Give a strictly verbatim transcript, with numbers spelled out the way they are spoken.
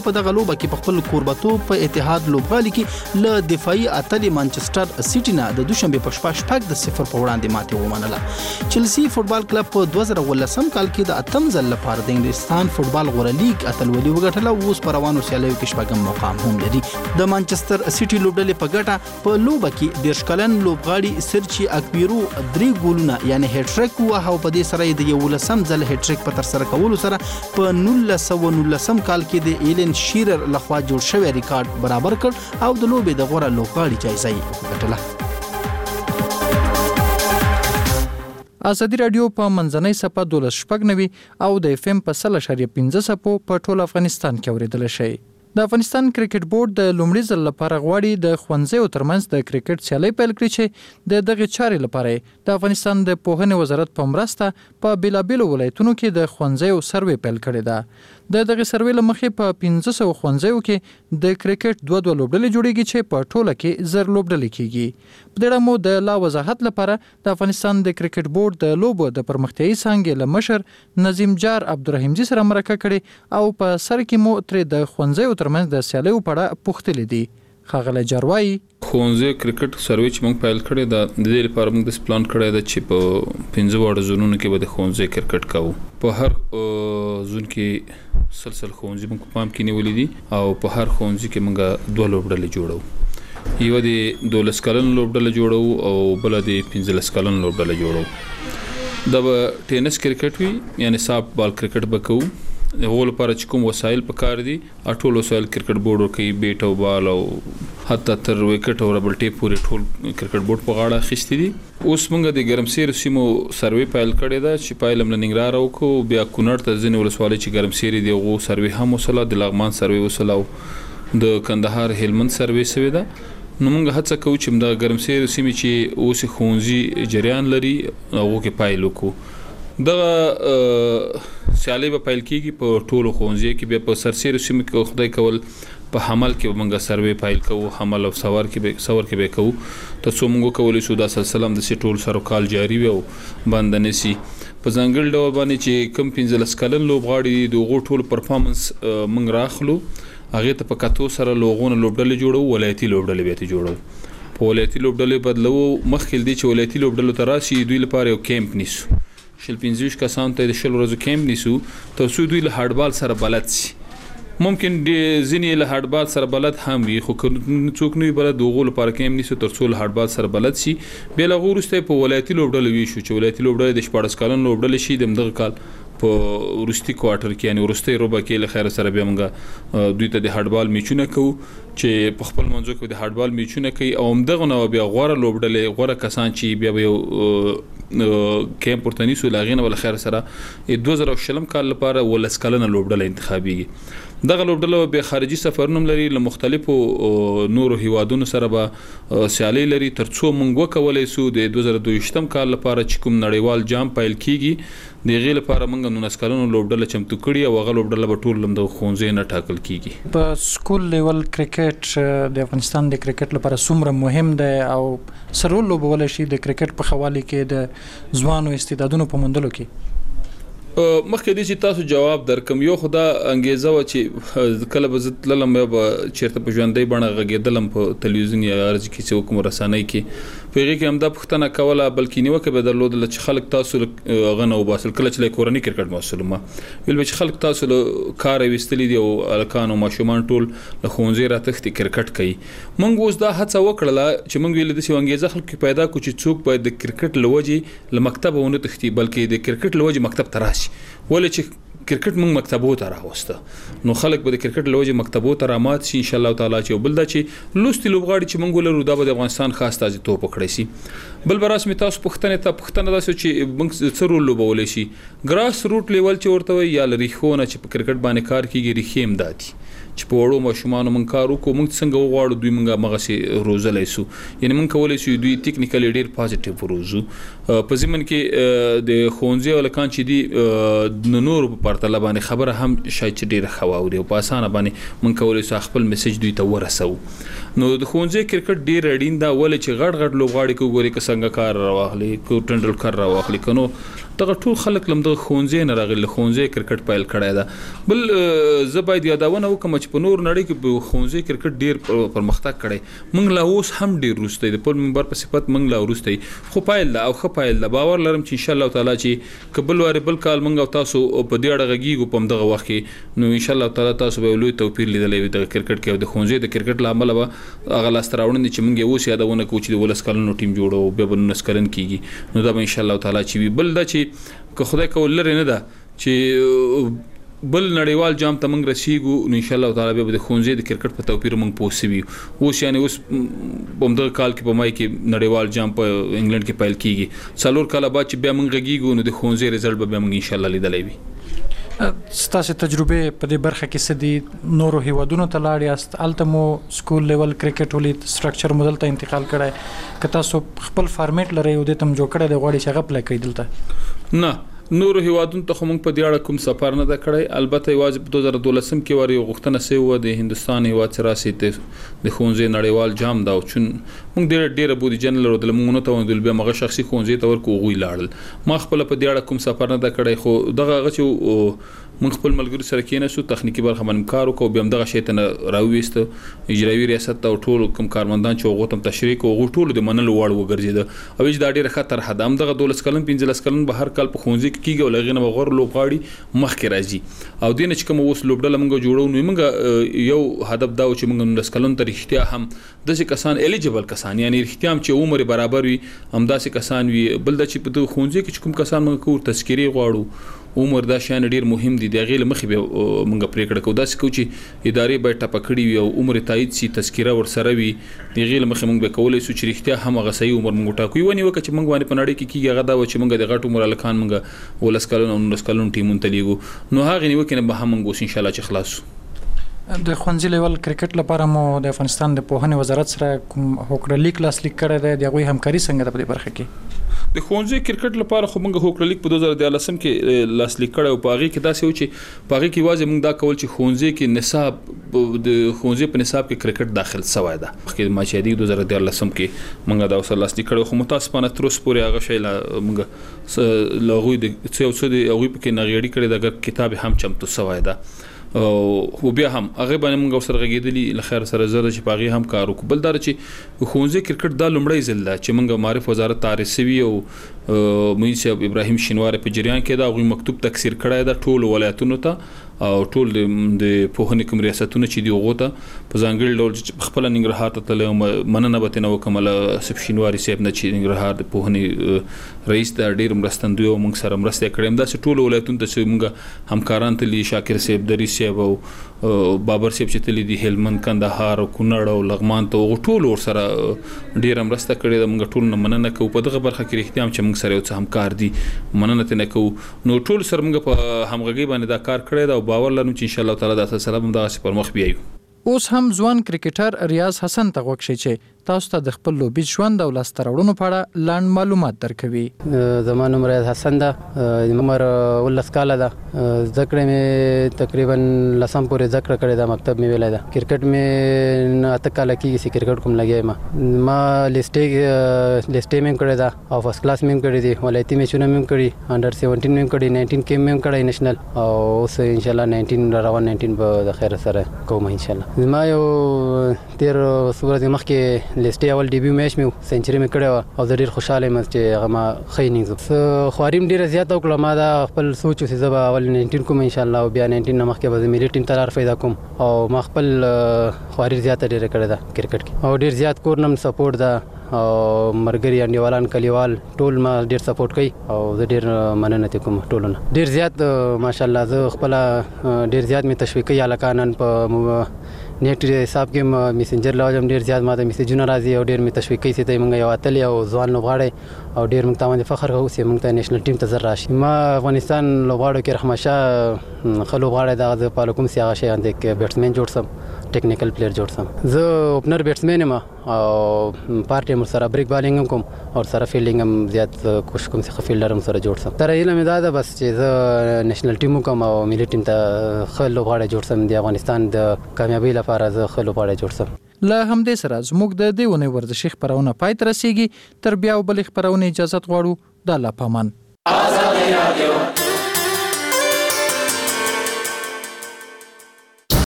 په دغه لوبه کې په خپل کوربتوب په اتحاد لوبغالي کې له دفاعي اتل مانچستر سیټي نه د دوشنبه په شپه شپږ د صفر په وړاندې ماتې ومنله. چلسی فوتبال کلب په دوه زره ولسم کال کې د اتم ځل لپاره د انګلستان فوتبال غوره لیګ اتلولي وګټله او اوس په روانو سیالیو کې شپږم مقام هم لري. د مانچستر سیټي لوبډلې په ګټه په لوبه کې دیرش کلن لوبغاړي سرچي اکبیرو درې ګولونه یعنی هټریک وهاو په دې سره د یولسم ځل هټریک په تر سره کولو سره په نولس سوه نولسم کال کې د ایلن شیرر لخوا جوړ شوی ریکارډ برابر کړ او د لوبې د غوره لوبغاړي جایزه یې وګټله. ازادي رادیو په منځنۍ صفحه دولس شپږ نوي او د اف ام په سل اشاریه پنځه صفو په ټول افغانستان کې اوریدل شي. د افغانستان کرکټ بورډ د لومړي ځل لپاره غواړي د ښوونځیو ترمنځ د کرکټ سیالۍ پیل کړي چې د دغه چارې لپاره د افغانستان د پوهنې وزارت په مرسته په بیلابیلو ولایتونو کې د ښوونځیو سروې پیل کړي ده. د دغه سروې له مخې په پنځه سوه ښوونځیو کې د کرکټ دوه دوه لوبډلې جوړیږي چې په ټوله کې زر لوبډلې کیږي. په دې اړه مو د لا وضاحت لپاره د افغانستان د کرکټ بورډ د لوبو د پرمختیایي څانګې له مشر نظیم جار عبدالرحیمجي سره مرکه کړې او په سر کې مو ترې د ښوونځیو ترمنځ د سیالیو په اړه پوښتلې دي. ښاغلی جار وایي ښوونځیو کرکټ سروې چې موږ پیل کړې ده د دې لپاره موږ داسې پلان کړی ده چې په پنځه واړه زونونو کې به د ښوونځیو کرکټ کوو. په هر زون کې سلسل ښوونځي موږ په پام کې نیولي دي او په هر ښوونځي کې موږ دوه لوبډلې جوړو. یوه د دولس کلن لوبډله جوړو او بله د پنځلس کلن لوبډله جوړو. دا به ټینس کرکټ وي یعنی سافت بال کرکټ به کوو. د هغو لپاره چې کوم وسایل پکار دي ټول وسایل کرکټ بورډ ورکوي، بیټ او بال او حتی تر وکټ او ربل ټیپ پورې ټول کرکټ بورډ په غاړه اخیستي دي. اوس موږ د ګرمسیر سیمو سروې پیل کړې ده چې پایله م له ننګرهار وکړو، بیا کونړ ته ځینې ولسوالۍ چې ګرمسیرې دي هغو سروې هم وسله، د لغمان سروې وسله او د کندهار هلمند سروې سوې ده. نو موږ هڅه کوو چې د ګرمسیر سیمې چې اوس ښوونځي جریان لري هغو کې پیل وکړو. دغه سیالۍ به پیل کیږي په ټولو ښوونځیو کې. بیا په سرسیرو سیمو کې خدای کول په حمل کې به موږ سروې پیل کوو، حمل او سوار کې به سور کې به کوو تر څو موږ وکولی شو دا سلسله همداسې ټول سر کال جاري وي او بند نه سي. په ځانګړي ډول باندې چې کوم پنځلس کلن لوبغاړي دي د هغو ټول پرفارمنس موږ راخلو، هغې ته په کتو سره لوغونه لوبډلې جوړو، ولایتي لوبډلې بیا ترې جوړو. په ولایتي لوبډلې بدلو مخکې دی چې ولایتي لوبډلو ته راشي دوی لپاره یو کیمپ نیسو، شل پنځه ویشت کسانو ته د شل ورځو کیمپ نیسو تر څو دوی له هاډبال سره بلد شي. ممکن ځینې له هاډبال سره بلد هم وي خو څوک نه وي بلد د هغو لپاره کیمپ نیسو تر څو له هاډبال سره بلد شي. بیا له هغو وروسته په ولایتي لوبډلې ویشو چې ولایتي لوبډلې د شپاړس کلن لوبډلې شي د همدغه کال په وروستي کوارټر کې یعنې وروستۍ روبه کې له خیره سره بیا موږ دوی ته د هاډبال میچونه کوو چې په خپل منځو کې د هاډبال میچونه کوي او همدغه نه بیا غوره لوبډلې غوره کسان چې بیا به یو کیمپ ورته نیسو له هغې نه به له خیره سره دوه زره شلم کال لپاره ولس کلنه لوبډله انتخابیږي. دغه لوبډله بیا خارجي سفرونه هم لري، له مختلفو نورو هیوادونو سره به سیالۍ لري تر څو موږ وکولی سو د دوه زره دوه ویشتم کال لپاره چې کوم نړیوال جام پیل کیږي د هغې لپاره موږ نولس کلنو لوبډله چمتو کړي او هغه لوبډله به ټول د ښوونځیو نه ټاکل کیږي. په سکول لیول کرکټ د افغانستان د کرکټ لپاره څومره مهم دی او څه رول لوبولی شي د کرکټ په ښه والي کې د ځوانو استعدادونو په موندلو کې؟ مخکې دی چې تاسو جواب درکم، یو خو دا انګیزه وه چې کله به زه تللم یا به چېرته په ژوندۍ بڼه غږېدلم په تلویزیون یا هر ځای کې چې وکړم رسنۍ کې، په هغې کې همدا پوښتنه کوله بلکې نیوکه به درلودله چې خلک تاسو هغه نه وباسل. کله چې له کورني کرکټ محصل وم ویل به چې خلک تاسو له کاره ویستلي دي او هلکان او ماشومان ټول له ښوونځي راتښتي کرکټ کوي. موږ اوس دا هڅه وکړله چې موږ ویل داسې یو انګیزه خلکو کې پیدا کړو چې څوک باید د کرکټ له وجې له مکتبه ونه تښتي بلکې د کرکټ له وجې مکتب ته راشي. ولې چې کرکټ موږ مکتبو ته راوسته نو خلک به د کرکټ له وجې مکتبو ته رامات شي انشاءالله تعالی. چې یو بل دا چې لوستي لوبغاړي چې موږ ولرو دا به د افغانستان ښه استازیتوب وکړی شي. بل به راسمې تاسو پوښتنې ته پوښتنه داسې چې موږ څه رول لوبولی شي. ګراس روټ لیول چې ورته وایي یا له ریښو نه چې په کرکټ باندې کار کیږي ریښې هم دا دي چې په وړو ماشومانو موږ کار وکړو، موږ څنګه وغواړو دوی موږ همغسې روزلی سو، یعنې موږ کولی شو دوی ټیکنیکلی ډېر پازیټیو وروزو. په ضمن کې د ښوونځي هلکان چې دي د نورو په پرتله باندې خبره هم شاید چې ډېره ښه واوري او په اسانه باندې موږ کولی سو خپل میسج دوی ته ورسوو. نو د ښوونځي کرکټ ډېر اړین ده ولې چې غټ غټ لوبغاړي که وګورئ که څنګه کار راواخلي که ټنډلکر راواخلي که نو دغه ټول خلک لم د خونځې نه راغلي خونځې کرکټ پایل کړای دا بل زه باید یادونه وکم چې په نور نړۍ کې خونځې کرکټ ډیر پرمختګ کړی موږ لا اوس هم ډیر روسته د پول منبر په صفت موږ لا روسته خو پایل او خو پایل باور لرم چې ان شاء الله تعالی چې قبل واره بل کال موږ او تاسو په دې اړه غږیږو په دغه وخت کې نو ان شاء الله تعالی تاسو به لوی توپیر لیدلې د کرکټ کې د خونځې د کرکټ لامل به هغه لاستراوړل چې موږ اوس یادونه کوو چې د ولس کلونو ټیم جوړو به بنس کلن کیږي نو دا به ان شاء الله تعالی چې بل دا چې که خدای کول لري نه ده چې بل نړیوال جام ته موږ رسیدو نو ان شاء الله تعالی به د خونځې د کرکټ په توپیر موږ پوسوي اوس یعنی اوس په دغه کال کې په مای کې نړیوال جام په انګلند کې پیل کیږي څلور کاله بعد چې بیا موږ غږیږو نو د خونځې رزلټ به موږ ان شاء الله لیدلای وي ستاسو تجربه په دې برخه کې سدي نورو هیوادونو ته لاړ یاست التمو سکول لیول کرکټ ولید سټرکچر مودل ته انتقال کړای که تاسو خپل فارمیټ لري او د تم جوړ کړی د غوړي شغه پلی کړی دلته نه نور هیوادونو ته موږ په دې اړه کوم سفر نه دا کړی البته یوازې په دوه زره دولسم کې وری غوښتنه سوي و د هندستان هیواد سره سیته د خونځې نړیوال جام دا چون موږ ډېر ډېر بودی جن لرو د موږ ته ودل به مغه شخصي خونځې ته ورکو غوي لاړل ما خپل په دې اړه کوم سفر نه دا کړی خو دغه غچ موږ خپل ملګری سره کېناسو تخنیکی برخه باندې کار وکاو به دغه شی ته راويست اجرایي ریاست او ټول کوم کارمندان چې وغوتم تشریک او ټول د منلو وړ وګرځید او چې دا ډېر خطر حدام دغه دولس کلن پنځلس کلن به هر کال په خونځې کې کیږي ولغه نه غور لوبغاړي مخکې راځي او دینه چې کوم اوس لوبډل موږ جوړو نو موږ یو هدف دا چې موږ د سکلون تر اختیا هم د څه کسان الیجیبل کسان یعنی اختیا هم چې عمر برابر وي هم داسې کسان وي بل د چې په خونځې کې کوم کسان موږ کو تذکيري غواړو عمر دا شان ډیر مهم دي د غیله مخې به موږ پریکړه کوو دا چې کوچی ادارې به ټاپکړی وي او عمر تایید سي تذکره ور سره وي د غیله مخې موږ به کولای سو چې اختیا هم غا صحیح عمر موږ ټاکو ونی وکړي چې موږ باندې پناړي کې کیږي غدا و چې موږ د غټ عمر الکان موږ ولس کلون او نس کلون ټیمون تلیګو نو هغه نیو کنه به هم موږ ان شاء الله چې خلاص د خونځې لیول کرکټ لپاره مو د افغانستان د پوهنې وزارت سره کوم هوکړه لیک لاس لیک کړی دی د غوي همکاري څنګه د په برخه کې د خونځې کرکټ لپاره خو موږ هوکړه لیک په دوه زره دولسم کې لاس لیک کړو په هغه کې دا څه و چې په هغه کې واځي موږ دا کول چې خونځې کې نصاب د خونځې په نصاب کې کرکټ داخل شوی دا کې ما چې د دوه زره دولسم کې موږ دا اوس لاس لیک کړو خو متاسفانه تر اوسه پورې هغه شی لا موږ لغوي د څه څه د هغه په کې نغېړي کړي دا کتاب هم چمتو شوی دا او بیا هم هغه باندې موږ سره غږیدلی لخر سره زره چې پاغي هم کار وکړ بل دار چې خونځې کرکټ د لومړی ځل چې موږ معرف وزارت تاریخي او مهندس ابراهیم شینوار په جریان کې دا غوي مکتوب تکثیر کړی دا ټول ولایتونو ته او ټول د پوهنې کوم ریاستونو چې دی وغوته په ځانګړي ډول خپل ننګرهار ته تل مننه به نو کومل سب شینواری صاحب نه چې ننګرهار د پوهنې رئیس د ډیر مرستندوی او موږ سره مرسته کړم دا ټول ولایتونو ته چې موږ همکاران تلی شاکر صاحب دری صاحب او بابر صاحب چې تلی دی هلمند کندهار او کونړ او لغمان ته ټول ور سره ډیر مرسته کړې د موږ ټول نه مننه کوو په دغه برخه کې احترام چې موږ سره یو څه همکار دي مننه ته نه کوو نو ټول سره موږ په همغږي باندې دا کار کړی دا باور لرم چې ان شاء الله تعالی دا سلام هم دا پر مخ بیایو اوس هم ځوان کرکټر ریاض حسن ته وکړي چې تاسو ته د خپل لوبي ژوند او لاستراوړونو په اړه لاند معلومات درکوي زمانه عمر ریاض حسن دا عمر ولس کاله دا ذکر مې تقریبا لسم پورې ذکر کړی دا مکتب مې ویلای دا کرکټ مې اته کاله کې سي کرکټ کوم لګي ما ما لیسټ لیسټ مې کړی دا او فرست کلاس مې کړی دی ولایتي میچونه مې کړی انډر سیونټین مې کړی ناینټین کې مې کړی نېشنل او اوس ان شاء الله ناینټین روان ناینټین به د خیر سره کوم ان شاء الله ما یو تیر صورت مخکې لیسټ اول ډیبیو میچ مې سنچري مې کړی او زه ډیر خوشاله یم چې هغه ما خې نه خواریم ډیر زیات وکړه ما دا خپل سوچ چې زه اول ناینټین کوم ان شاء الله او بیا ناینټین مخکې به ملي ټیم ته لار پیدا کوم او ما خپل خواري زیات ډیر کړی دا کرکټ کې او ډیر زیات کورنم سپورټ دا او مرګري انډیوالان کلیوال ټول ما ډیر سپورټ کوي او زه ډیر مننه کوم ټولونه ډیر زیات ماشاءالله زه خپل ډیر زیات می تشویق کوي الکانن په نیټ حساب کې میسنجر لوجم ډیر زیات ماته میسجونه راځي او ډیر می تشویق کوي چې موږ یو اتل او ځوان لوبغاړي او ډیر موږ ته باندې فخر کوو چې موږ ته نېشنل ټیم ته زر راشي ما افغانستان لوبغاړو کې رحمشاه خلو غاړي د پالکوم سیاغه شي اند کې بیټسمن جوړ سم ټیکنیکل پلیئر جوړ سم زه اوپنر بیټسمن یم او پارټي مر سره بریک بالینګ کوم او سره فیلډینګ هم زیات کوشش کوم چې فیلډر هم سره جوړ سم تر ایله مې دا ده بس چې زه نېشنل ټیم کوم او ملي ټیم ته خلو غاړي جوړ سم د افغانستان د کامیابی لپاره زه خلو غاړي جوړ سم لا هم دې سره زموږ د دې ونې ورزشي خبرونه پای ته رسیږي تر بیا بل خبرونه اجازه غواړو د الله پامان یاد یو